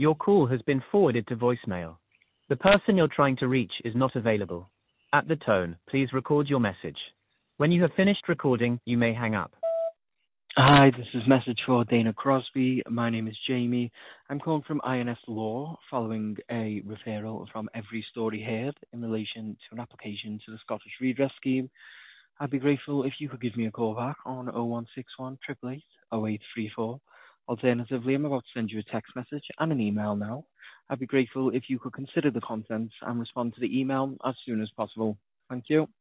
Your call has been forwarded to voicemail. The person you're trying to reach is not available. At the tone, please record your message. When you have finished recording, you may hang up. Hi, this is message for Dana Crosby. My name is Jamie. I'm calling from INS Law following a referral from Every Story Heard in relation to an application to the Scottish Redress Scheme. I'd be grateful if you could give me a call back on 0161 888 0834. Alternatively, I'm about to send you a text message and an email now. I'd be grateful if you could consider the contents and respond to the email as soon as possible. Thank you.